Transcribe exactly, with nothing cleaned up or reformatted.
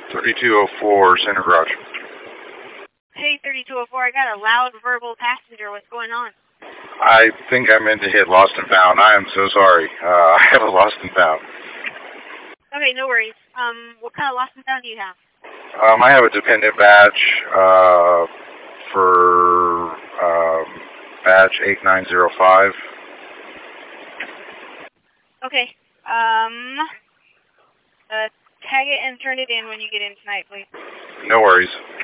thirty-two oh four, Center Garage. Hey, thirty-two oh four, I got a loud verbal passenger. What's going on? I think I meant to hit Lost and Found. I am so sorry. Uh, I have a Lost and Found. Okay, no worries. Um, what kind of Lost and Found do you have? Um, I have a dependent badge uh, for um, badge eight nine zero five. Okay. Um, uh, tag it and turn it in when you get in tonight, please. No worries.